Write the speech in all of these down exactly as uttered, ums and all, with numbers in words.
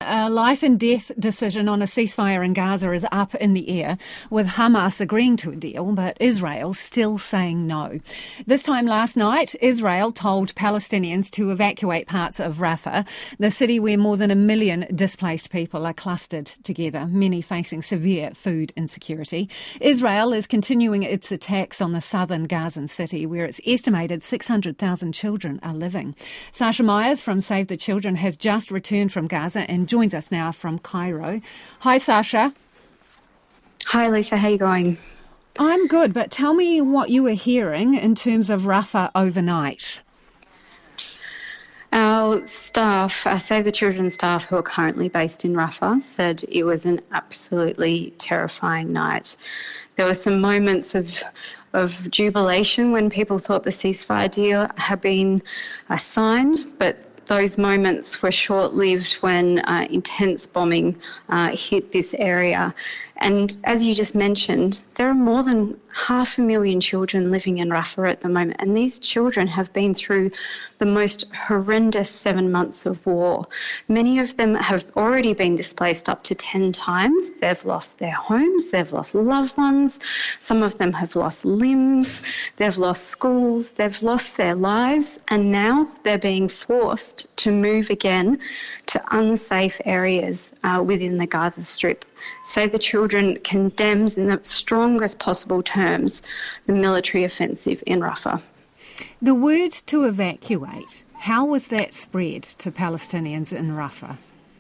a life and death decision on a ceasefire in Gaza is up in the air, with Hamas agreeing to a deal, but Israel still saying no. This time last night, Israel told Palestinians to evacuate parts of Rafah, the city where more than a million displaced people are clustered together, many facing severe food insecurity. Israel is continuing its attacks on the southern Gazan city, where it's estimated six hundred thousand children are living. Sasha Myers from Save the Children has just returned from Gaza and joins us now from Cairo. Hi, Sasha. Hi, Lisa. How are you going? I'm good, but tell me what you were hearing in terms of Rafah overnight. Our staff, our Save the Children staff who are currently based in Rafah, said it was an absolutely terrifying night. There were some moments of of jubilation when people thought the ceasefire deal had been uh, signed, but those moments were short-lived when uh, intense bombing uh, hit this area. And as you just mentioned, there are more than half a million children living in Rafah at the moment, and these children have been through the most horrendous seven months of war. Many of them have already been displaced up to ten times. They've lost their homes, they've lost loved ones, some of them have lost limbs, they've lost schools, they've lost their lives, and now they're being forced to move again to unsafe areas uh, within the Gaza Strip. Save the Children condemns in the strongest possible terms the military offensive in Rafah. The word to evacuate, how was that spread to Palestinians in Rafah?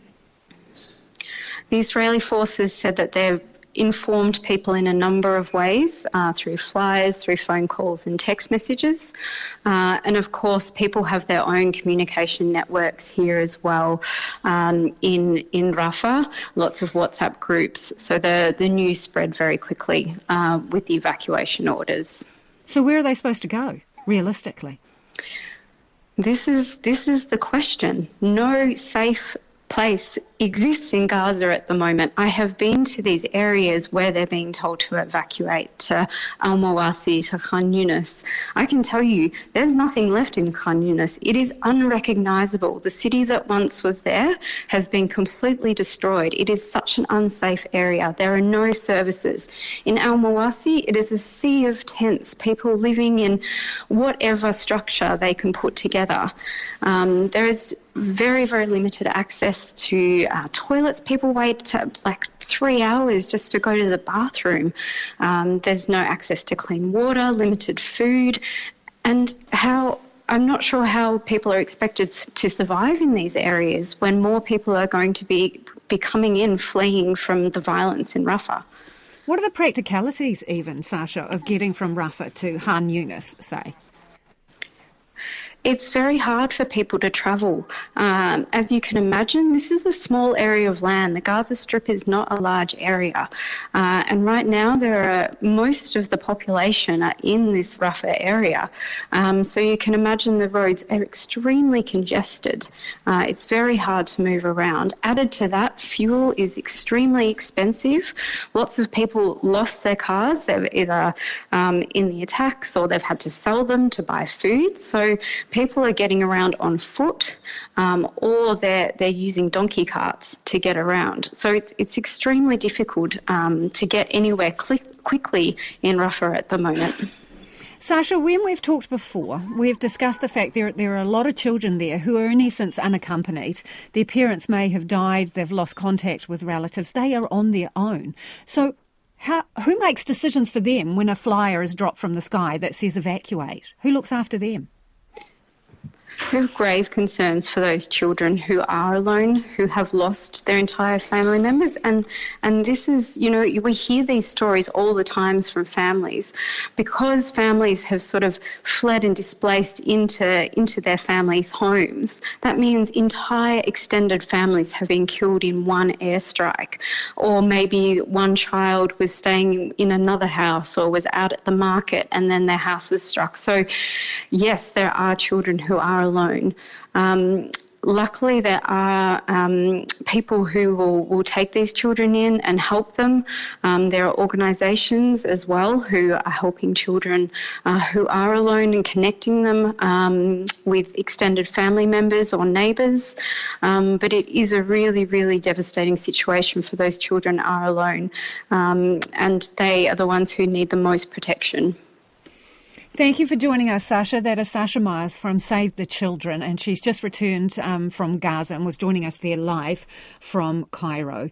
The Israeli forces said that they've informed people in a number of ways, uh, through flyers, through phone calls and text messages. Uh, and of course, people have their own communication networks here as well um, in, in Rafah, lots of WhatsApp groups. So the, the news spread very quickly uh, with the evacuation orders. So where are they supposed to go, realistically? This is, this is the question. No safe place exists in Gaza at the moment. I have been to these areas where they're being told to evacuate, to Al-Mawasi, to Khan Yunis. I can tell you there's nothing left in Khan Yunis. It is unrecognisable. The city that once was there has been completely destroyed. It is such an unsafe area. There are no services. In Al-Mawasi, it is a sea of tents, people living in whatever structure they can put together. Um, there is very, very limited access to uh, toilets. People wait to, like three hours just to go to the bathroom. Um, there's no access to clean water, limited food, and how I'm not sure how people are expected to survive in these areas when more people are going to be, be coming in, fleeing from the violence in Rafah. What are the practicalities even, Sasha, of getting from Rafah to Khan Yunis, say? It's very hard for people to travel. Um, as you can imagine, this is a small area of land. The Gaza Strip is not a large area. Uh, and right now, there are most of the population are in this Rafah area. Um, so you can imagine the roads are extremely congested. Uh, it's very hard to move around. Added to that, fuel is extremely expensive. Lots of people lost their cars. They've either um, in the attacks or they've had to sell them to buy food. So people are getting around on foot, um, or they're they're using donkey carts to get around. So it's it's extremely difficult um, to get anywhere cl- quickly in Rafah at the moment. Sasha, when we've talked before, we've discussed the fact there there are a lot of children there who are in essence unaccompanied. Their parents may have died, they've lost contact with relatives, they are on their own. So how, who makes decisions for them when a flyer is dropped from the sky that says evacuate? Who looks after them? We have grave concerns for those children who are alone, who have lost their entire family members. And and this is, you know, we hear these stories all the times from families. Because families have sort of fled and displaced into, into their families' homes, that means entire extended families have been killed in one airstrike. Or maybe one child was staying in another house or was out at the market and then their house was struck. So, yes, there are children who are alone. Um, luckily, there are um, people who will, will take these children in and help them. Um, there are organisations as well who are helping children uh, who are alone and connecting them um, with extended family members or neighbours. Um, but it is a really, really devastating situation for those children who are alone, um, and they are the ones who need the most protection. Thank you for joining us, Sasha. That is Sasha Myers from Save the Children, and she's just returned um, from Gaza and was joining us there live from Cairo.